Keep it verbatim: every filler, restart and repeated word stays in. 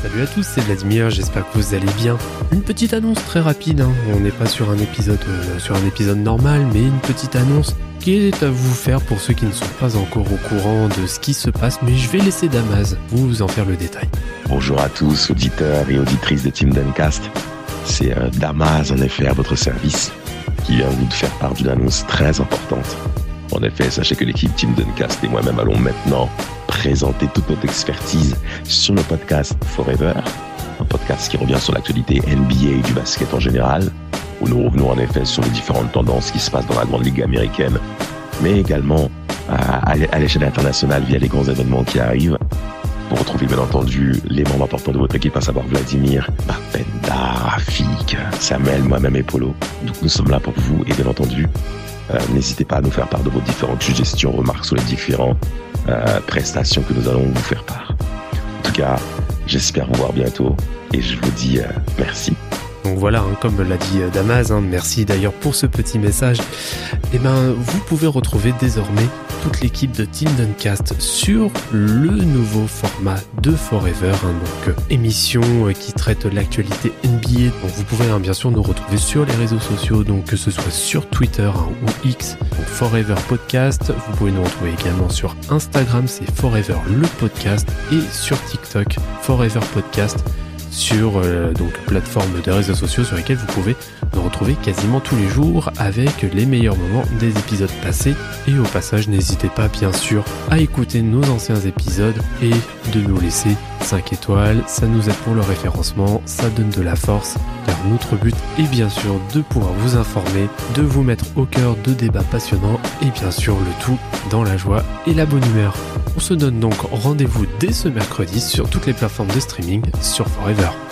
Salut à tous, c'est Vladimir, j'espère que vous allez bien. Une petite annonce très rapide, hein. On n'est pas sur un épisode euh, sur un épisode normal, mais une petite annonce qui est à vous faire pour ceux qui ne sont pas encore au courant de ce qui se passe, mais je vais laisser Damas vous en faire le détail. Bonjour à tous, auditeurs et auditrices de Team Duncast. C'est euh, Damas, en effet, à votre service, qui vient vous faire part d'une annonce très importante. En effet, sachez que l'équipe Team Duncast et moi-même allons maintenant présenter toute notre expertise sur le podcast Forever, un podcast qui revient sur l'actualité N B A et du basket en général, où nous revenons en effet sur les différentes tendances qui se passent dans la grande ligue américaine, mais également à, à l'échelle internationale via les grands événements qui arrivent. Pour retrouver bien entendu les membres importants de votre équipe, à savoir Vladimir, Bapenda, Rafik, Samuel, moi-même et Polo. Donc nous sommes là pour vous et bien entendu, euh, n'hésitez pas à nous faire part de vos différentes suggestions, remarques sur les différentes euh, prestations que nous allons vous faire part. En tout cas, j'espère vous voir bientôt et je vous dis euh, merci. Donc voilà, hein, comme l'a dit Damas, hein, merci d'ailleurs pour ce petit message. Et ben, vous pouvez retrouver désormais toute l'équipe de Team Duncast sur le nouveau format de Forever, hein, donc euh, émission euh, qui traite l'actualité N B A. Donc vous pouvez hein, bien sûr nous retrouver sur les réseaux sociaux, donc que ce soit sur Twitter hein, ou X, donc Forever Podcast. Vous pouvez nous retrouver également sur Instagram, c'est Forever le podcast, et sur TikTok, Forever Podcast. Sur euh, donc plateforme de réseaux sociaux sur lesquelles vous pouvez nous retrouver quasiment tous les jours avec les meilleurs moments des épisodes passés. Et au passage, n'hésitez pas bien sûr à écouter nos anciens épisodes et de nous laisser cinq étoiles. Ça nous aide pour le référencement, ça donne de la force car notre but est bien sûr de pouvoir vous informer, de vous mettre au cœur de débats passionnants et bien sûr le tout dans la joie et la bonne humeur. On se donne donc rendez-vous dès ce mercredi sur toutes les plateformes de streaming sur Forever.